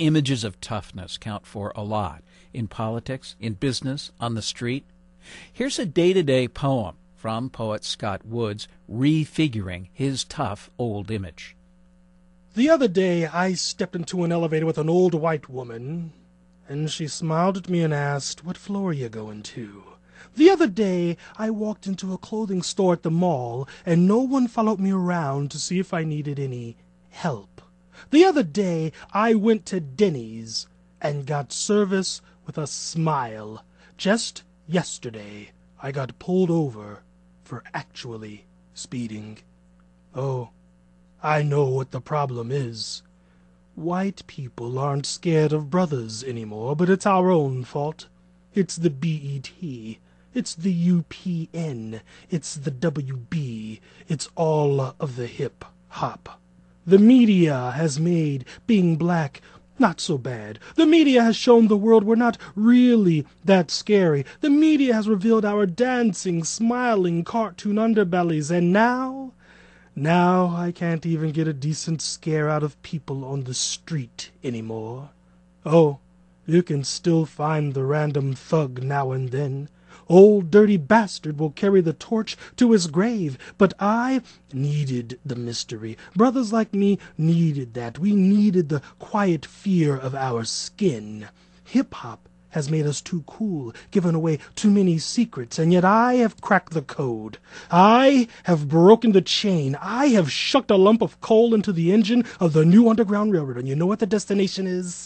Images of toughness count for a lot in politics, in business, on the street. Here's a day-to-day poem from poet Scott Woods refiguring his tough old image. The other day I stepped into an elevator with an old white woman, and she smiled at me and asked, "What floor are you going to?" The other day I walked into a clothing store at the mall, and no one followed me around to see if I needed any help. The other day I went to Denny's and got service with a smile. Just yesterday I got pulled over for actually speeding. Oh, I know what the problem is. White people aren't scared of brothers anymore, but it's our own fault. It's the BET. It's the UPN. It's the WB. It's all of the hip-hop. The media has made being black not so bad. The media has shown the world we're not really that scary. The media has revealed our dancing, smiling cartoon underbellies, and now I can't even get a decent scare out of people on the street anymore. Oh, you can still find the random thug now and then. Old dirty bastard will carry the torch to his grave, but I needed the mystery. Brothers like me needed that. We needed the quiet fear of our skin. Hip-hop has made us too cool, given away too many secrets, and yet I have cracked the code. I have broken the chain. I have shucked a lump of coal into the engine of the new Underground Railroad, and you know what the destination is?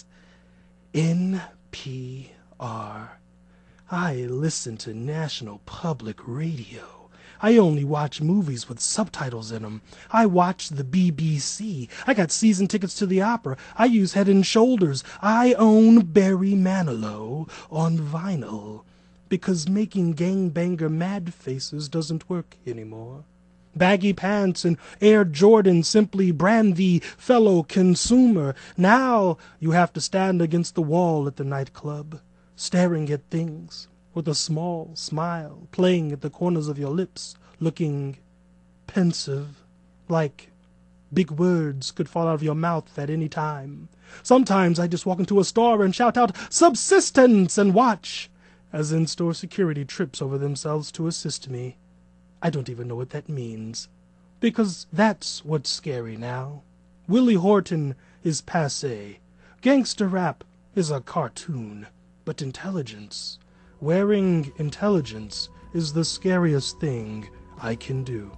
NPR. I listen to National Public Radio. I only watch movies with subtitles in them. I watch the BBC. I got season tickets to the opera. I use Head and Shoulders. I own Barry Manilow on vinyl. Because making gangbanger mad faces doesn't work anymore. Baggy pants and Air Jordan simply brand thee, fellow consumer. Now you have to stand against the wall at the nightclub, staring at things with a small smile playing at the corners of your lips, looking pensive, like big words could fall out of your mouth at any time. Sometimes I just walk into a store and shout out, "Subsistence!" and watch as in-store security trips over themselves to assist me. I don't even know what that means, because that's what's scary now. Willie Horton is passé. Gangster rap is a cartoon. But intelligence, wearing intelligence, is the scariest thing I can do.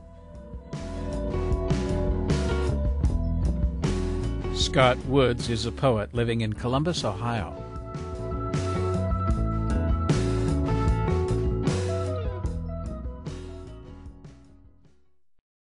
Scott Woods is a poet living in Columbus, Ohio.